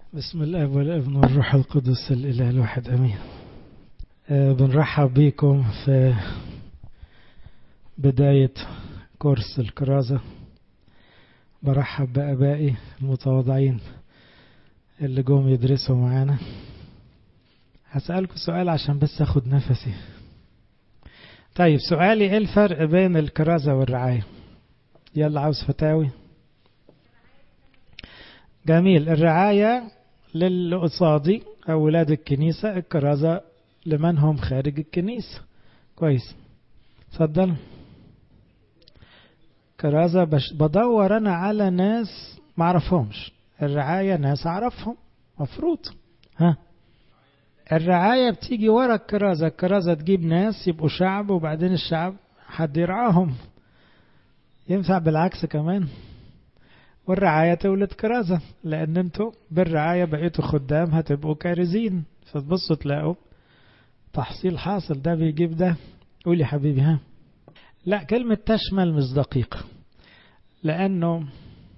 بسم الله والابن والروح القدس الإله الواحد أمين. بنرحب بكم في بداية كورس الكرازة. برحب بآبائي المتواضعين اللي جم يدرسوا معانا. هسألكم سؤال عشان بس أخد نفسي. طيب سؤالي، إيه الفرق بين الكرازة والرعاية؟ يلا عاوز فتاوي. جميل. الرعاية للقصادي أو ولاد الكنيسة، الكرازة لمن هم خارج الكنيسة. كويس، اتفضل. كرازة بدور أنا على ناس معرفهمش، الرعاية ناس أعرفهم مفروض. الرعاية بتيجي ورا الكرازة. الكرازة تجيب ناس يبقوا شعب وبعدين الشعب حد يرعاهم. ينفع بالعكس كمان. والرعاية تولد كرازة، لأن انتوا بالرعاية بقيتوا خدام هتبقوا كارزين، فتبصوا تلاقوا تحصيل حاصل، ده بيجيب ده. قولي حبيبي. لا، كلمة تشمل مش دقيقة، لأنه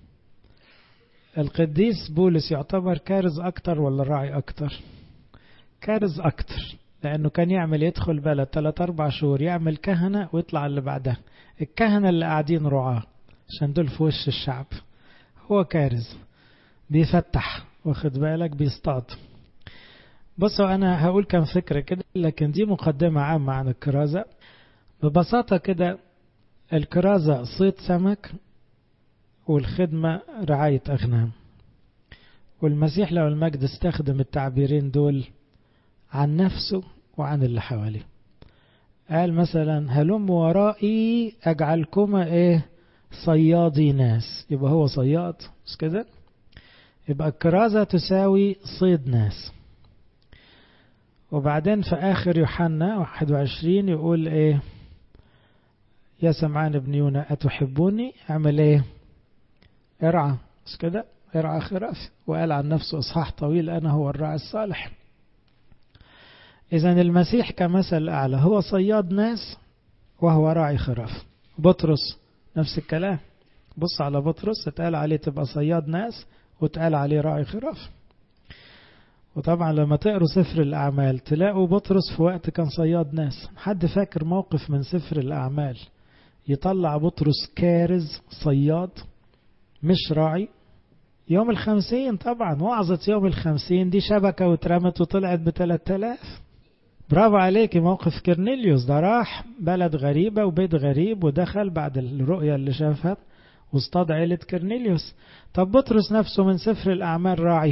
القديس بولس يعتبر كارز أكتر ولا راعي أكتر؟ كارز أكتر، لأنه كان يعمل يدخل بلد 3-4 شهور يعمل كهنة ويطلع اللي بعدها. الكهنة اللي قاعدين رعاة عشان دول في وش الشعب. هو كارز بيفتح، واخد بالك، بيصطاد. بصوا أنا هقول كم فكرة كده، لكن دي مقدمة عامة عن الكرازة. ببساطة كده، الكرازة صيد سمك، والخدمة رعاية أغنام. والمسيح له المجد استخدم التعبيرين دول عن نفسه وعن اللي حواليه. قال مثلا هلم ورائي أجعلكما صيادي ناس. يبقى هو صياد، مش كده؟ يبقى الكرازة تساوي صيد ناس. وبعدين في آخر يوحنا 21 يقول يا سمعان ابن يونا أتحبوني؟ اعمل ارعى، مش كده؟ ارعى خرافي. وقال عن نفسه إصحاح طويل أنا هو الراعي الصالح. إذن المسيح كمثل أعلى هو صياد ناس وهو راعي خراف. بطرس نفس الكلام. بص على بطرس، اتقال عليه تبقى صياد ناس واتقال عليه راعي خراف. وطبعا لما تقروا سفر الأعمال تلاقوا بطرس في وقت كان صياد ناس. حد فاكر موقف من سفر الأعمال يطلع بطرس كارز صياد مش راعي؟ يوم 50 طبعا، وعظة يوم 50 دي شبكة واترمت وطلعت ب3000. برافو عليك. موقف كرنيليوس ده راح بلد غريبة وبيت غريب ودخل بعد الرؤية اللي شافها واصطاد عيلة كرنيليوس. طب بطرس نفسه من سفر الأعمال راعي.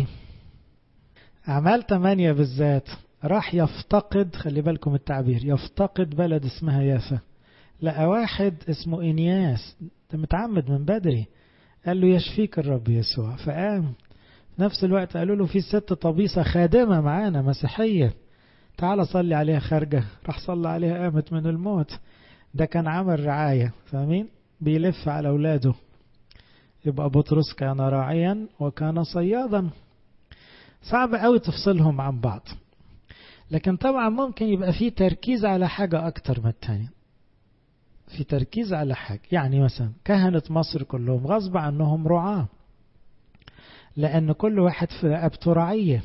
أعمال 8 بالذات راح يفتقد، خلي بالكم التعبير، يفتقد بلد اسمها يافا. لقى واحد اسمه إنياس، ده متعمد من بدري، قال له يشفيك الرب يسوع. فقام. في نفس الوقت قالوا له في ست طبيسة خادمة معانا مسيحية، تعال صلي عليها خارجة. راح صلى عليها قامت من الموت. ده كان عمل رعاية، فاهمين؟ بيلف على أولاده. يبقى بطرس كان راعيا وكان صيادا. صعب قوي تفصلهم عن بعض، لكن طبعا ممكن يبقى في تركيز على حاجة أكتر من التانية. في تركيز على حاجة، يعني مثلا كهنة مصر كلهم غصب عنهم رعاة، لأن كل واحد في رقبته رعية.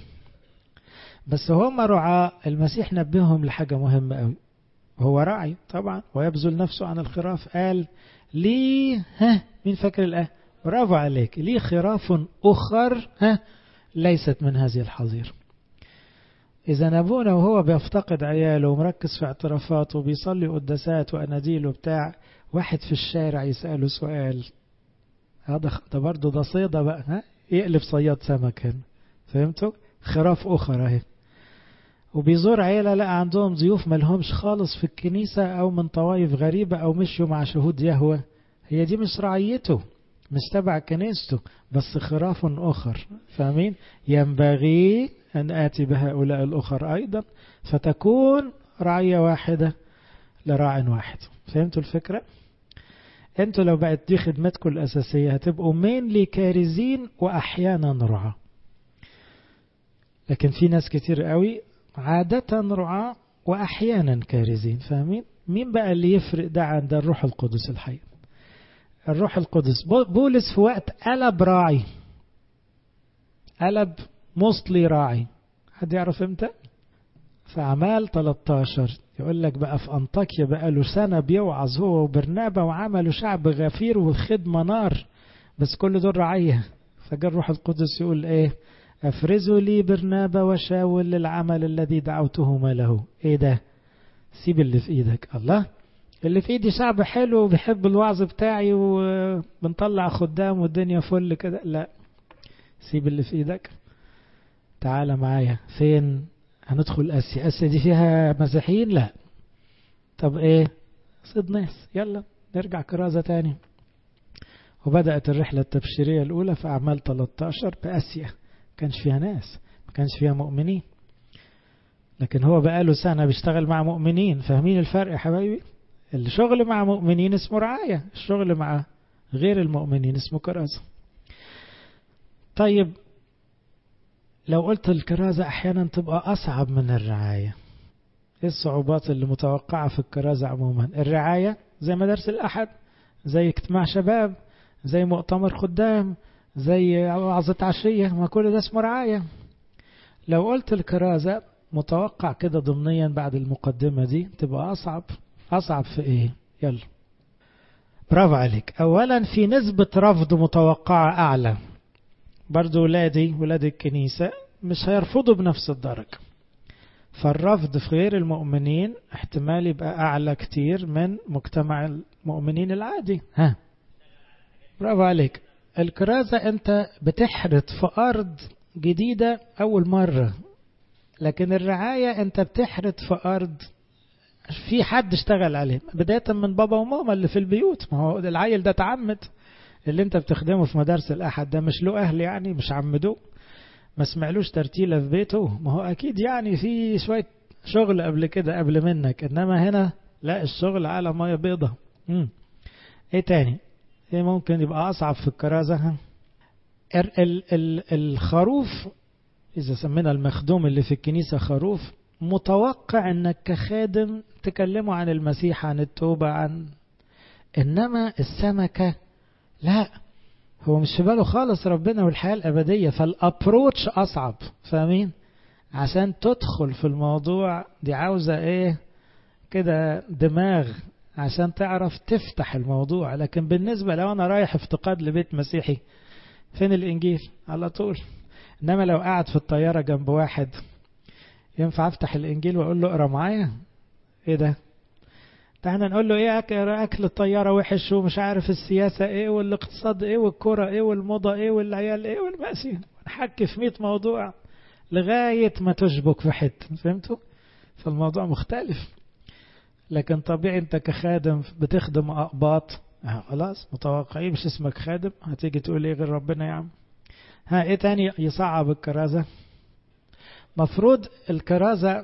بس هم رعاة. المسيح نبههم لحاجة مهمة قوي. هو راعي طبعا ويبذل نفسه عن الخراف. قال لي مين فاكر الآية؟ برافو عليك. لي خراف أخر ليست من هذه الحظيرة. إذا أبونا وهو بيفتقد عياله ومركز في اعترافاته وبيصلي قداسات وأناديل وبتاع، واحد في الشارع يسأله سؤال، هذا ده برضه ده صيدة بقى، يقلب صياد سمك هنا. فهمتوا؟ خراف أخرى اهي. وبيزور عيلة لقى عندهم ضيوف ملهمش خالص في الكنيسة أو من طوائف غريبة أو مشوا مع شهود يهوه. هي دي مش رعيته، مش تبع كنيسته، بس خراف أخر. فاهمين؟ ينبغي أن آتي بهؤلاء الأخر أيضا فتكون رعية واحدة لراع واحد. فهمتوا الفكرة؟ انتوا لو بقت دي خدمتكم الأساسية هتبقوا مينلي كارزين وأحيانا رعاة. لكن في ناس كتير قوي عادة رعاة وأحيانا كارزين. فاهمين؟ مين بقى اللي يفرق ده عن ده؟ الروح القدس الحي. الروح القدس. بولس في وقت قلب راعي، قلب مصلي راعي. حد يعرف امتى؟ في أعمال 13 يقول لك بقى في أنطاكيا بقى له سنة بيوعظ هو وبرنابا وعملوا شعب غفير والخدمة نار، بس كل دول رعية. فجاء الروح القدس يقول ايه؟ افرزوا لي برنابا وشاول للعمل الذي دعوتهما له. ايه ده؟ سيب اللي في ايدك. الله، اللي في ايدي شعب حلو وبيحب الوعظ بتاعي وبنطلع خدام والدنيا فل كده. لا، سيب اللي في ايدك، تعال معايا. فين؟ هندخل اسيا. اسيا دي فيها مسيحيين؟ لا. طب ايه؟ صد ناس، يلا نرجع كرازة تاني. وبدأت الرحلة التبشيرية الأولى في أعمال 13 بآسيا. ما كانش فيها ناس، ما كانش فيها مؤمنين، لكن هو بقاله سنة بيشتغل مع مؤمنين. فاهمين الفرق يا حبايبي؟ الشغل مع مؤمنين اسمه رعاية، الشغل مع غير المؤمنين اسمه كرازة. طيب لو قلت الكرازة أحيانا تبقى أصعب من الرعاية، ايه الصعوبات اللي متوقعة في الكرازة عموما؟ الرعاية زي مدارس الأحد، زي اجتماع شباب، زي مؤتمر خدام، زي وعظة عشية، ما كل ده اسمه رعاية. لو قلت الكرازة متوقع كده ضمنيا بعد المقدمة دي تبقى أصعب. أصعب في إيه؟ يلا، برافو عليك. أولا في نسبة رفض متوقعة أعلى. برضو ولاد الكنيسة مش هيرفضوا بنفس الدرجة، فالرفض في غير المؤمنين احتمال يبقى أعلى كتير من مجتمع المؤمنين العادي. ها، برافو عليك. الكرازة أنت بتحرث في أرض جديدة أول مرة، لكن الرعاية أنت بتحرث في أرض في حد اشتغل عليه بداية من بابا وماما اللي في البيوت. ما هو العيل ده تعمد، اللي انت بتخدمه في مدارس الأحد ده مش له أهل يعني، مش عمدوه، ما سمعلوش ترتيلة في بيته، ما هو أكيد يعني في شوية شغل قبل كده قبل منك. إنما هنا لا، الشغل على مية بيضة. ايه تاني؟ ايه ممكن يبقى أصعب في الكرازة؟ الخروف، إذا سمينا المخدوم اللي في الكنيسة خروف، متوقع أنك كخادم تكلمه عن المسيح، عن التوبة، إنما السمكة لا، هو مش في باله خالص ربنا والحياة الأبدية، فالأبروتش أصعب. فاهمين؟ عشان تدخل في الموضوع دي عاوزة إيه كده؟ دماغ عشان تعرف تفتح الموضوع. لكن بالنسبة لو أنا رايح افتقاد لبيت مسيحي، فين الإنجيل؟ على طول. إنما لو قاعد في الطيارة جنب واحد، ينفع أفتح الإنجيل وأقول له اقرأ معايا؟ إيه ده؟ احنا نقول له ايه؟ أكل الطيارة وحش ومش عارف السياسة ايه والاقتصاد ايه والكرة ايه والموضة ايه والعيال ايه والمأسي، ونحكي في 100 موضوع لغاية ما تشبك في حتة. فهمتوا؟ فالموضوع مختلف. لكن طبيعي انت كخادم بتخدم أقباط، خلاص متوقعين مش اسمك خادم، هتيجي تقول ايه غير ربنا يا عم؟ ها، ايه تاني يصعب الكرازة؟ مفروض الكرازة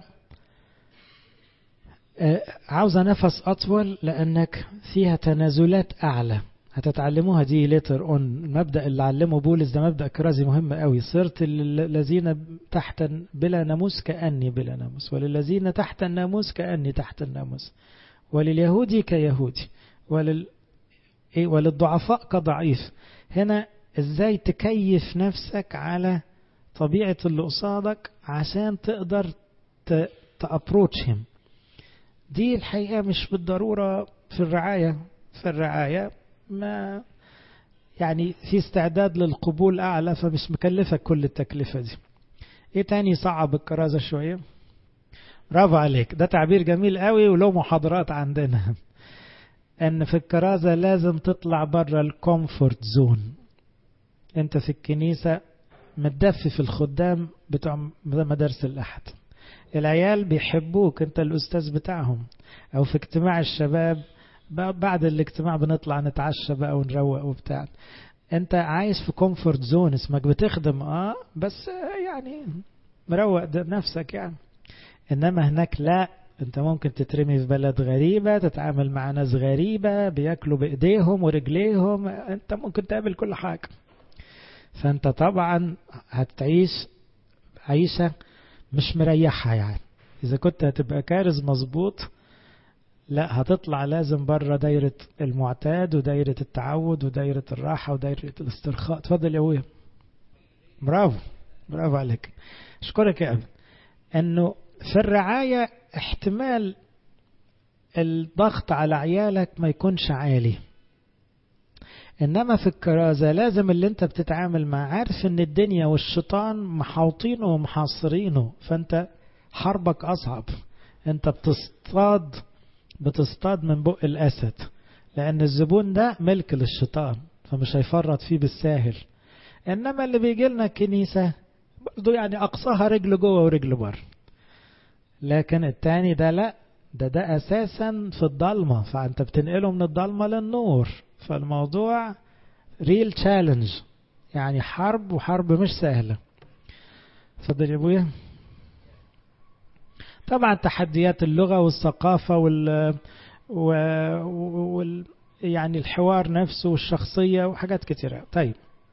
عاوزة نفس أطول، لأنك فيها تنازلات أعلى. هتتعلموها دي later on. المبدأ اللي علمه بولس ده مبدأ كرازي مهم قوي. صرت الذين تحت بلا ناموس كأني بلا ناموس، وللذين تحت الناموس كأني تحت الناموس، ولليهودي كيهودي، وللضعفاء كضعيف. هنا ازاي تكيف نفسك على طبيعة اللي قصادك عشان تقدر تأبروتشهم. دي الحقيقة مش بالضرورة في الرعاية. في الرعاية ما يعني في استعداد للقبول أعلى، فمش مكلفك كل التكلفة دي. ايه تاني صعب الكرازة شوية؟ برافو عليك، ده تعبير جميل قوي وله محاضرات عندنا. ان في الكرازة لازم تطلع بره الكومفورت زون. انت في الكنيسة متدفي في الخدام بتوع مدارس الأحد، العيال بيحبوك، انت الأستاذ بتاعهم. او في اجتماع الشباب بعد الاجتماع بنطلع نتعشى بقى ونروق وبتاع. انت عايش في كومفورت زون، اسمك بتخدم بس يعني مروق نفسك يعني. انما هناك لا، انت ممكن تترمي في بلد غريبة، تتعامل مع ناس غريبة بياكلوا بايديهم ورجليهم، انت ممكن تقابل كل حاجة. فانت طبعا هتعيش عيشة مش مريحة يعني. إذا كنت هتبقى كارز مظبوط، لا، هتطلع لازم بره دايرة المعتاد ودايرة التعود ودايرة الراحة ودايرة الاسترخاء. تفضل يا أبويا. برافو. برافو عليك. أشكرك يا أبي. أنه في الرعاية احتمال الضغط على عيالك ما يكونش عالي، إنما في الكرازة لازم اللي انت بتتعامل معاه عارف ان الدنيا والشيطان محاوطينه ومحاصرينه، فانت حربك أصعب. انت بتصطاد من بق الأسد، لأن الزبون ده ملك للشيطان فمش هيفرط فيه بالساهل. إنما اللي بيجي لنا الكنيسة برضو يعني أقصاها رجل جوه ورجل بره، لكن التاني ده لا، ده أساسا في الضلمة، فأنت بتنقله من الضلمة للنور، فالموضوع ريل تشالنج، يعني حرب، وحرب مش سهلة. اتفضل يا ابويا. طبعا تحديات اللغة والثقافة يعني الحوار نفسه والشخصية وحاجات كتيرة. طيب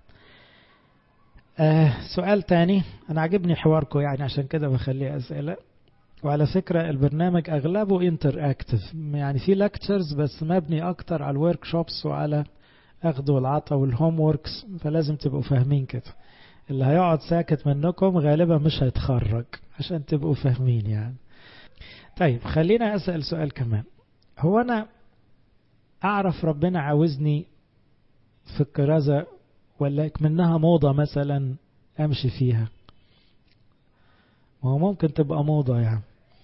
سؤال تاني، أنا عجبني حواركم يعني عشان كده بخليه أسئلة. وعلى فكرة البرنامج أغلبه انتراكتيف، يعني في lectures بس مبني أكتر على الورك شوبس وعلى أخذ والعطا والهوم ووركس، فلازم تبقوا فاهمين كده. اللي هيقعد ساكت منكم غالبا مش هيتخرج، عشان تبقوا فاهمين يعني. طيب خلينا أسأل سؤال كمان. هو أنا أعرف ربنا عاوزني في الكرازة ولا منها موضة مثلا أمشي فيها؟ وهو ممكن تبقى موضة يعني.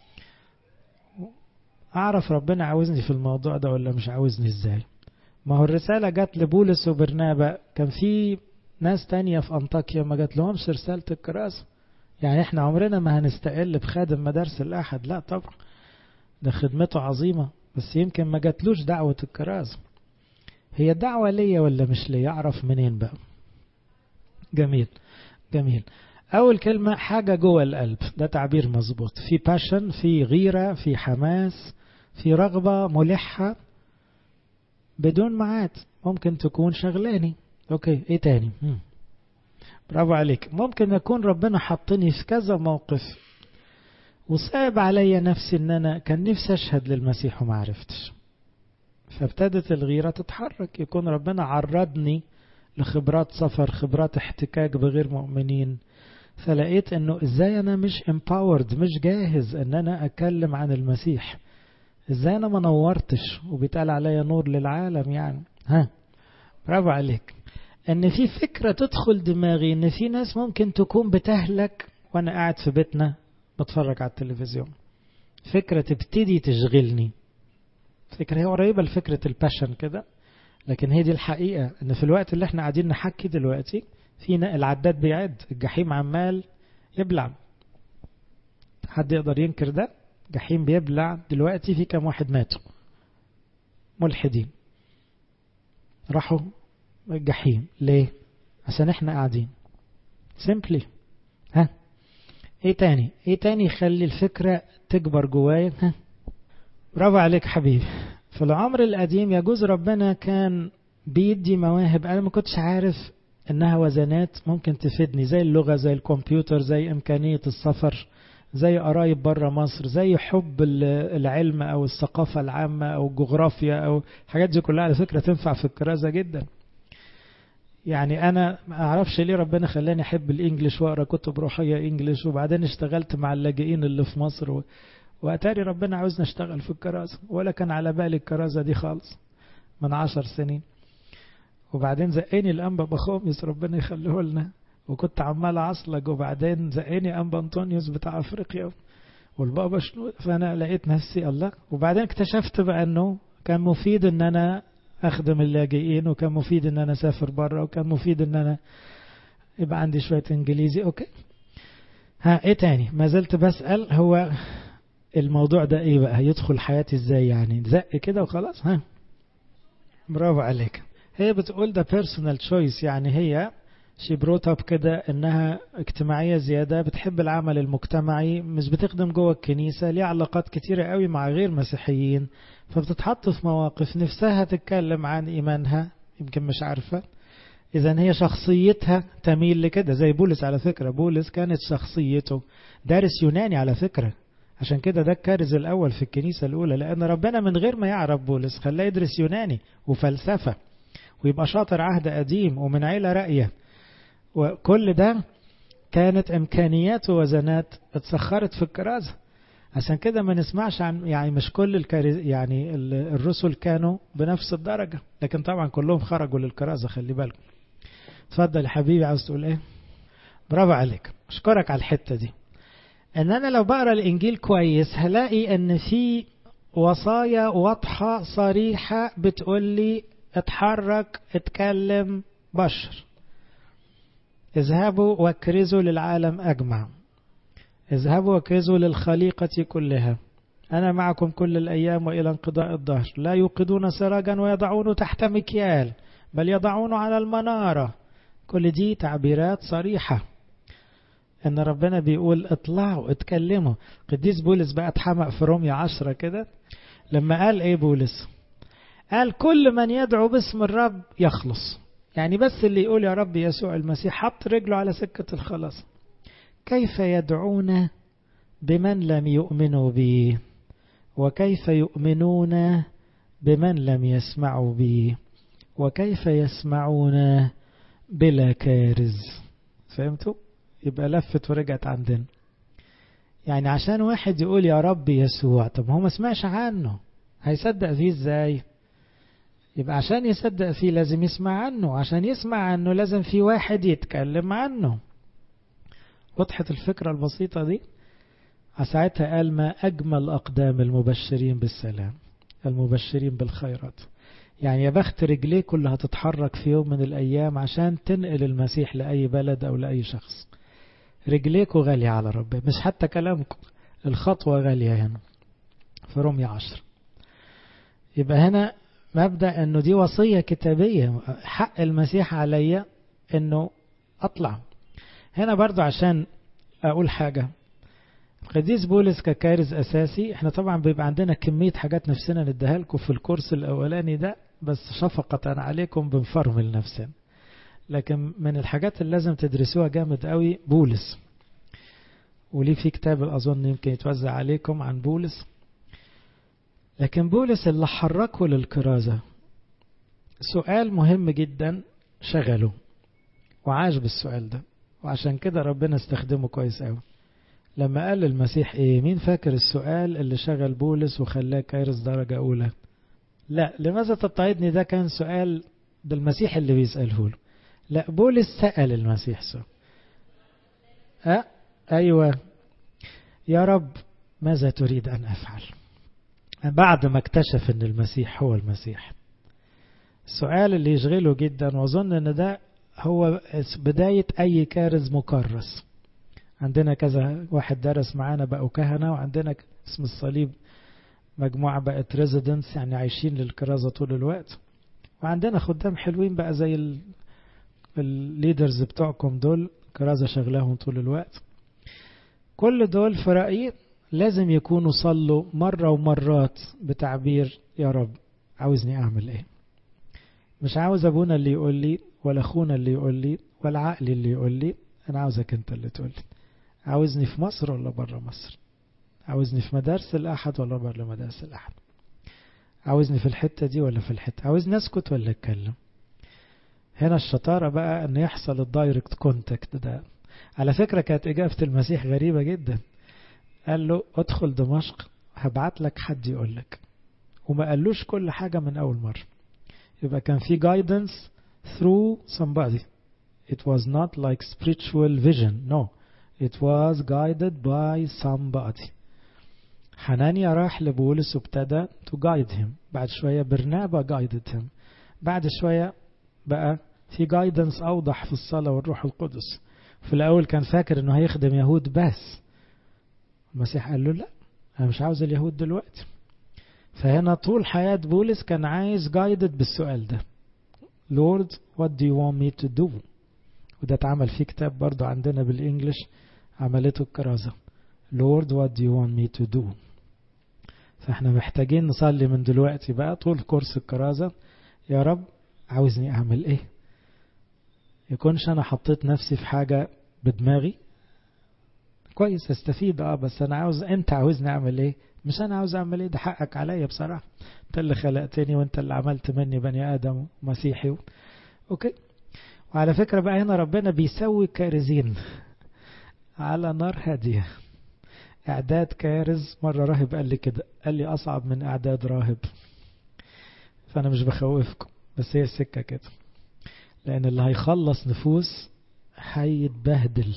أعرف ربنا عاوزني في الموضوع ده ولا مش عاوزني إزاي؟ ما هو الرسالة جات لبولس وبرنابا، كان في ناس تانية في أنطاكيا ما جات لهمش رسالة الكرازة. يعني احنا عمرنا ما هنستقل بخادم مدارس الأحد، لا طبعا، ده خدمته عظيمة، بس يمكن ما جاتلوش دعوة الكرازة. هي الدعوة ليا ولا مش ليا؟ أعرف منين بقى؟ جميل جميل. أول كلمة حاجة جوه القلب، ده تعبير مظبوط. في باشن، في غيرة، في حماس، في رغبة ملحة بدون معاد، ممكن تكون شغلاني. اوكي، ايه تاني؟ برافو عليك. ممكن يكون ربنا حطني في كذا موقف وصعب عليا نفسي ان انا كان نفسي اشهد للمسيح وما عرفتش، فابتدت الغيرة تتحرك. يكون ربنا عرضني لخبرات سفر، خبرات احتكاك بغير مؤمنين، فلقيت انه ازاي انا مش empowered، مش جاهز ان انا اتكلم عن المسيح، ازاي انا ما نورتش وبيتقال عليا نور للعالم يعني. برافو عليك. ان في فكرة تدخل دماغي ان في ناس ممكن تكون بتهلك وانا قاعد في بيتنا بتفرج على التلفزيون. فكرة تبتدي تشغلني، فكرة هي قريبة لفكرة الباشن كده، لكن هي دي الحقيقة. ان في الوقت اللي احنا قاعدين نحكي دلوقتي فينا العداد بيعد، الجحيم عمال يبلع. حد يقدر ينكر ده؟ جحيم بيبلع دلوقتي. في كم واحد ماتوا ملحدين راحوا الجحيم، ليه؟ عشان احنا قاعدين simply. ايه تاني يخلي الفكرة تكبر جوايا؟ برافو عليك حبيبي. في العمر القديم يجوز ربنا كان بيدي مواهب انا ما كنتش عارف انها وزنات ممكن تفيدني، زي اللغة، زي الكمبيوتر، زي امكانية السفر، زي قرايب برا مصر، زي حب العلم او الثقافة العامة او الجغرافيا، او الحاجات دي كلها على فكرة تنفع في الكرازة جدا. يعني انا ما اعرفش ليه ربنا خلاني احب الانجليش واقرا كتب روحيه انجليش، وبعدين اشتغلت مع اللاجئين اللي في مصر واتاري ربنا عاوزنا اشتغل في الكرازه، ولا كان على بالي الكرازه دي خالص من 10 سنين. وبعدين زقني الانبا بخوميس ربنا يخليه لنا، وكنت عمال اعصلج، وبعدين زقني انبا انطونيوس بتاع افريقيا والبابا شنو، فانا لقيت نفسي الله. وبعدين اكتشفت بقى انه كان مفيد ان انا اخدم اللاجئين، وكان مفيد ان انا اسافر بره، وكان مفيد ان انا يبقى عندي شوية انجليزي. اوكي، ايه تاني؟ ما زلت بسأل هو الموضوع ده ايه بقى، هيدخل حياتي ازاي يعني؟ زق كده وخلاص؟ برافو عليك. هي بتقول ده personal choice، يعني هي she brought up كده انها اجتماعية زيادة، بتحب العمل المجتمعي، مش بتخدم جوه الكنيسة، ليها علاقات كتيرة قوي مع غير مسيحيين، فبتتحط في مواقف نفسها تتكلم عن ايمانها يمكن مش عارفة. إذن هي شخصيتها تميل لكده، زي بولس على فكرة. بولس كانت شخصيته دارس يوناني على فكرة، عشان كده ده الكارز الأول في الكنيسة الأولى، لأن ربنا من غير ما يعرف بولس خلاه يدرس يوناني وفلسفة ويبقى شاطر عهد قديم ومن عيلة راقية، وكل ده كانت إمكانيات ووزنات اتسخرت في الكرازة. عشان كده ما نسمعش عن يعني مش كل يعني الرسل كانوا بنفس الدرجة، لكن طبعا كلهم خرجوا للكرازة. خلي بالكم. اتفضل يا حبيبي، عاوز تقول ايه؟ برافو عليك، اشكرك على الحتة دي. ان انا لو بقرا الانجيل كويس هلاقي ان في وصايا واضحة صريحة بتقول لي اتحرك، اتكلم، بشر. اذهبوا واكرزوا للعالم اجمع، اذهبوا واكرزوا للخليقة كلها، أنا معكم كل الأيام وإلى انقضاء الدهر. لا يوقدون سراجا ويضعونه تحت مكيال، بل يضعونه على المنارة. كل دي تعبيرات صريحة ان ربنا بيقول اطلعوا اتكلموا. قديس بولس بقى اتحمق في رومية 10 كده لما قال ايه بولس؟ قال كل من يدعو باسم الرب يخلص. يعني بس اللي يقول يا رب يسوع المسيح حط رجله على سكة الخلاص. كيف يدعون بمن لم يؤمنوا به، وكيف يؤمنون بمن لم يسمعوا به، وكيف يسمعون بلا كارز. فهمتوا؟ يبقى لفت ورجعت عندنا. يعني عشان واحد يقول يا رب يسوع، طب هو ما سمعش عنه، هيصدق فيه ازاي؟ يبقى عشان يصدق فيه لازم يسمع عنه، عشان يسمع عنه لازم في واحد يتكلم عنه. وضحت الفكرة البسيطة دي؟ ساعتها قال ما أجمل أقدام المبشرين بالسلام، المبشرين بالخيرات. يعني يا بخت رجليك اللي هتتحرك في يوم من الأيام عشان تنقل المسيح لأي بلد أو لأي شخص. رجليكوا غالية على ربنا، مش حتى كلامكم، الخطوة غالية هنا في رومية 10. يبقى هنا مبدأ أنه دي وصية كتابية، حق المسيح عليا أنه أطلع. هنا برضو عشان أقول حاجة، القديس بولس ككارز أساسي، احنا طبعا بيبقى عندنا كمية حاجات نفسنا نديها لكم في الكورس الأولاني ده، بس شفقة عليكم بنفرمل نفسنا. لكن من الحاجات اللي لازم تدرسوها جامد قوي بولس، وليه في كتاب أظن يمكن يتوزع عليكم عن بولس. لكن بولس اللي حركه للكرازة سؤال مهم جدا شغله وعاش بالسؤال ده، وعشان كده ربنا استخدمه كويس قوي. لما قال المسيح ايه؟ مين فاكر السؤال اللي شغل بولس وخلاه كارز درجة أولى؟ لا، لماذا تضطهدني؟ ده كان سؤال ده المسيح اللي بيسأله له. لا، بولس سأل المسيح سؤال. أيوة، يا رب ماذا تريد أن أفعل؟ بعد ما اكتشف أن المسيح هو المسيح. السؤال اللي يشغله جدا، وأظن أن ده هو بداية أي كارز مكرس. عندنا كذا واحد درس معانا بقوا كهنة، وعندنا اسم الصليب مجموعة بقت ريزيدنس، يعني عايشين للكرازة طول الوقت. وعندنا خدام حلوين بقى زي الليدرز بتوعكم دول، كرازة شغلهم طول الوقت. كل دول في رأيي لازم يكونوا صلوا مرة ومرات بتعبير يا رب عاوزني أعمل إيه. مش عاوز أبونا اللي يقول لي، ولا أخونا اللي يقول لي، ولا عقلي اللي يقول لي، أنا عاوزك أنت اللي تقول لي. عاوزني في مصر ولا برا مصر؟ عاوزني في مدارس الأحد ولا برا مدارس الأحد؟ عاوزني في الحتة دي ولا في الحتة؟ عاوزني أسكت ولا أتكلم؟ هنا الشطارة بقى أن يحصل الدايركت كونتاكت ده. على فكرة كانت إجابة المسيح غريبة جدا. قال له ادخل دمشق هبعت لك حد يقول لك، وما قالوش كل حاجة من أول مرة. يبقى كان في guidance through somebody. It was not like spiritual vision. No, it was guided by somebody. حنانيا راح لبولس وابتدى to guide him. بعد شوية برنابا guided him. بعد شوية بقى في guidance أوضح في الصلاة والروح القدس. في الأول كان فاكر أنه هيخدم يهود بس. المسيح قال له لا، أنا مش عاوز اليهود دلوقتي. فهنا طول حياة بولس كان عايز guided بالسؤال ده. Lord, what do you want me to do؟ وده اتعمل فيه كتاب برضو عندنا بالإنجليش عملته الكرازة. Lord, what do you want me to do؟ فاحنا محتاجين نصلي من دلوقتي بقى طول كورس الكرازة، يا رب عاوزني أعمل إيه؟ يكونش أنا حطيت نفسي في حاجة بدماغي كويس استفيد بس أنا عاوز، أنت عاوزني أعمل إيه؟ مش أنا عاوز أعمل إيه، ده حقك عليا بصراحة. أنت اللي خلقتني وأنت اللي عملت مني بني آدم مسيحي. أوكي. وعلى فكرة بقى هنا ربنا بيسوي كارزين. على نار هادية. إعداد كارز. مرة راهب قال لي كده، قال لي أصعب من إعداد راهب. فأنا مش بخوفكم، بس هي السكة كده، لأن اللي هيخلص نفوس هيتبهدل.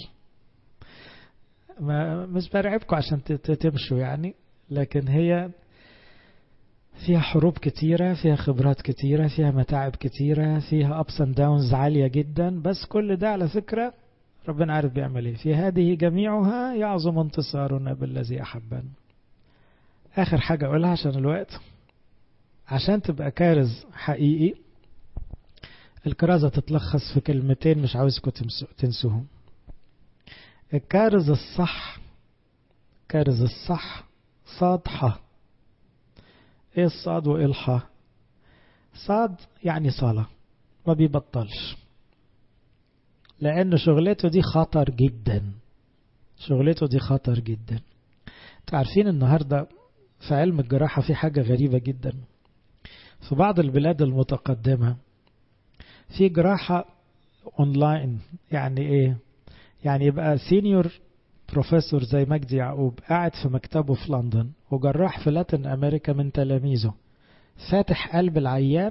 مش برعبكم عشان تمشوا يعني، لكن هي فيها حروب كتيرة، فيها خبرات كتيرة، فيها متاعب كتيرة، فيها ups and downs عالية جدا. بس كل ده على فكرة ربنا عارف بيعمل ايه. في هذه جميعها يعظم انتصارنا بالذي أحبنا. آخر حاجة أقولها عشان الوقت. عشان تبقى كارز حقيقي، الكرازة تتلخص في كلمتين مش عاوزكم تنسوهم. الكارز الصح، كارز الصح صادحة. ايه الصاد وايه الحا؟ صاد يعني صلاة، ما بيبطلش، لأن شغلته دي خطر جدا. شغلته دي خطر جدا. تعرفين النهاردة في علم الجراحة في حاجة غريبة جدا. في بعض البلاد المتقدمة في جراحة اونلاين. يعني ايه؟ يعني يبقى سينيور بروفيسور زي مجدي يعقوب قاعد في مكتبه في لندن، وجراح في لاتن امريكا من تلاميذه فاتح قلب العيان،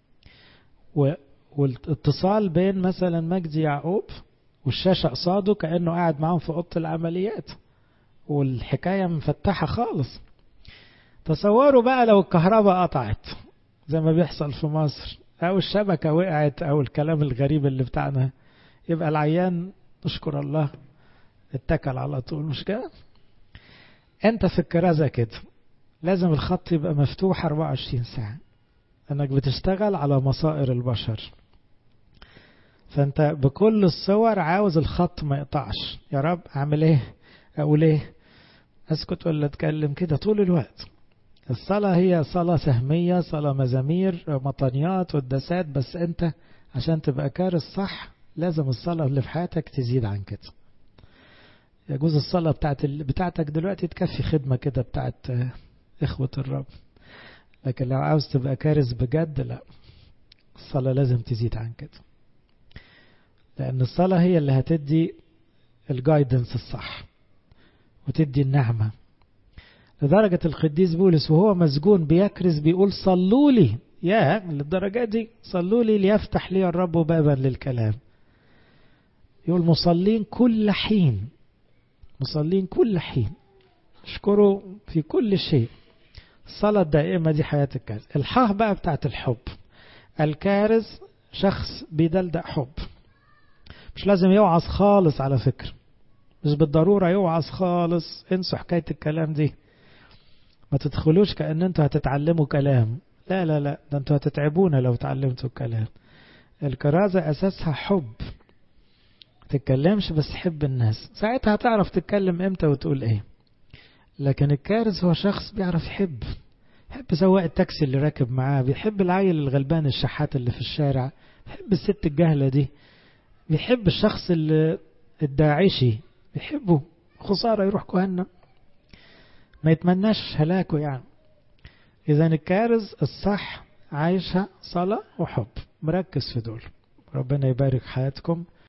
والاتصال بين مثلا مجدي يعقوب والشاشة قصاده كأنه قاعد معهم في أوضة العمليات، والحكاية مفتحة خالص. تصوروا بقى لو الكهرباء قطعت زي ما بيحصل في مصر، أو الشبكة وقعت، أو الكلام الغريب اللي بتاعنا، يبقى العيان نشكر الله اتكل على طول. مش كده؟ انت في الكرازة كده لازم الخط يبقى مفتوح 24 ساعة، انك بتشتغل على مصائر البشر. فانت بكل الصور عاوز الخط ما يقطعش. يا رب اعمل ايه؟ اقول ايه؟ اسكت ولا اتكلم؟ كده طول الوقت. الصلاة هي صلاة سهمية، صلاة مزامير، مطنيات والدسات. بس انت عشان تبقى كارث صح لازم الصلاة اللي في حياتك تزيد عن كده. يجوز الصلاة بتاعتك دلوقتي تكفي خدمة كده بتاعت إخوة الرب، لكن لو عاوز تبقى كارث بجد لا، الصلاة لازم تزيد عن كده، لأن الصلاة هي اللي هتدي الجايدنس الصح وتدي النعمة. لدرجة القديس بولس وهو مسجون بيكرز بيقول صلوا لي، يا للدرجة دي صلوا لي ليفتح لي الرب بابا للكلام. يقول مصلين كل حين، مصلين كل حين، اشكروا في كل شيء. الصلاة الدائمة دي حياة الكارث. الحاه بقى بتاعت الحب. الكارث شخص بيدلدق حب. مش لازم يوعظ خالص على فكرة، مش بالضرورة يوعظ خالص. انسوا حكاية الكلام دي، ما تدخلوش كأن انتوا هتتعلموا كلام. لا لا لا، ده انتوا هتتعبونا لو تعلمتوا الكلام. الكرازة أساسها حب. تتكلمش بس حب الناس، ساعتها هتعرف تتكلم امتى وتقول ايه. لكن الكارث هو شخص بيعرف يحب. بيحب سواق التاكسي اللي راكب معاه، بيحب العيل الغلبان الشحات اللي في الشارع، بيحب الست الجهلة دي، بيحب الشخص الداعشي، بيحبه. خسارة يروح كهنم، ما يتمناش هلاكه يعني. إذا الكارث الصح عايشها صلاة وحب، مركز في دول. ربنا يبارك حياتكم.